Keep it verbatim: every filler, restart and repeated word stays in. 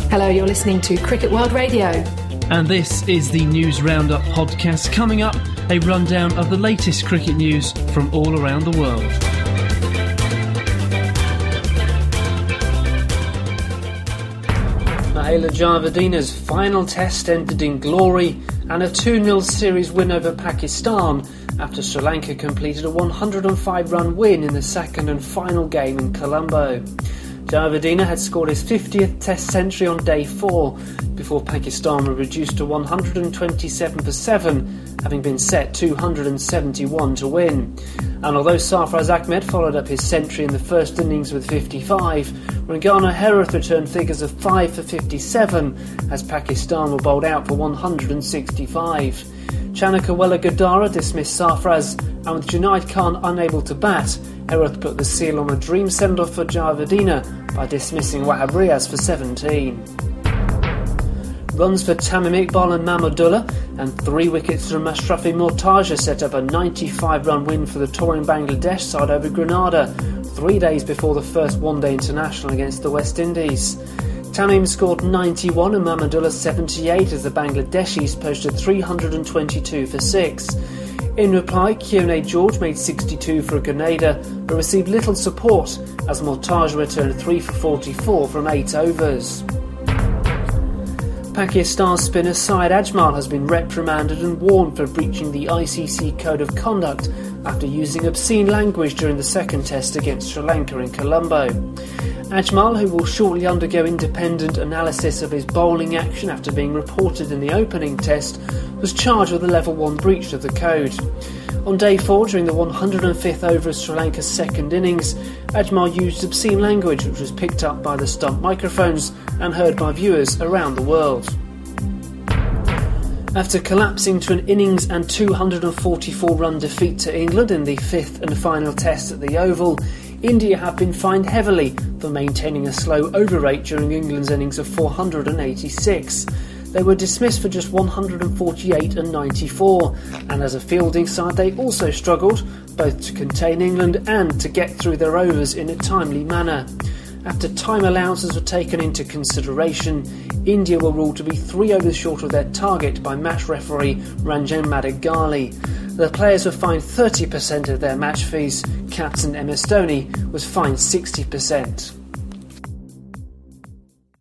Hello, you're listening to Cricket World Radio. And this is the News Roundup podcast. Coming up, a rundown of the latest cricket news from all around the world. Mahela Javadina's final test ended in glory and a two nil series win over Pakistan after Sri Lanka completed a one hundred five run win in the second and final game in Colombo. Javadina had scored his fiftieth test century on day four before Pakistan were reduced to one hundred twenty-seven for seven, having been set two hundred seventy-one to win. And although Sarfraz Ahmed followed up his century in the first innings with fifty-five, Rangana Herath returned figures of five for fifty-seven as Pakistan were bowled out for one hundred sixty-five. Chanakawala Gadara dismissed Sarfraz, and with Junaid Khan unable to bat, Herath put the seal on a dream send-off for Javadina by dismissing Wahab Riaz for seventeen. Runs for Tamim Iqbal and Mahmudullah and three wickets from Mashrafi Mortaja set up a ninety-five run win for the touring Bangladesh side over Grenada, three days before the first one-day international against the West Indies. Tamim scored ninety-one and Mahmudullah seventy-eight as the Bangladeshis posted three hundred twenty-two for six. In reply, Keone George made sixty-two for Grenada but received little support as Mortaja returned three for forty-four from eight overs. Pakistan spinner Syed Ajmal has been reprimanded and warned for breaching the I C C Code of Conduct after using obscene language during the second test against Sri Lanka in Colombo. Ajmal, who will shortly undergo independent analysis of his bowling action after being reported in the opening test, was charged with a level one breach of the code. On day four, during the one hundred fifth over of Sri Lanka's second innings, Ajmal used obscene language which was picked up by the stump microphones and heard by viewers around the world. After collapsing to an innings and two hundred forty-four run defeat to England in the fifth and final test at the Oval, India have been fined heavily for maintaining a slow over rate during England's innings of four hundred eighty-six. They were dismissed for just one hundred forty-eight and ninety-four, and as a fielding side they also struggled both to contain England and to get through their overs in a timely manner. After time allowances were taken into consideration, India were ruled to be three overs short of their target by match referee Ranjan Madigali. The players were fined thirty percent of their match fees. Captain M S Dhoni was fined sixty percent.